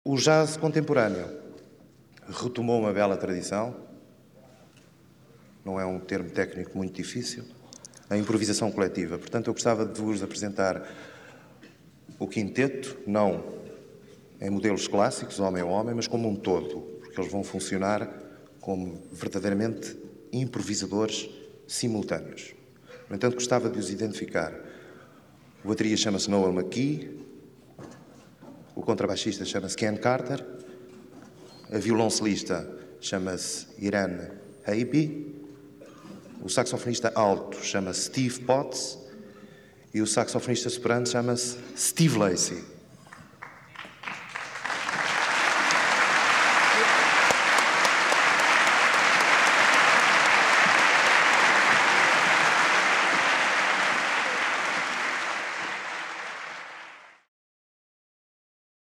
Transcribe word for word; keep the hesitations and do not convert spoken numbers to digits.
O jazz contemporâneo retomou uma bela tradição, não é um termo técnico muito difícil, a improvisação coletiva. Portanto, eu gostava de vos apresentar o quinteto, não em modelos clássicos, homem a homem, mas como um todo, porque eles vão funcionar como verdadeiramente improvisadores simultâneos. No entanto, gostava de os identificar. O bateria chama-se Noel McKee, o contrabaixista chama-se Ken Carter, a violoncelista chama-se Irene Heiby, o saxofonista alto chama-se Steve Potts e o saxofonista soprano chama-se Steve Lacy.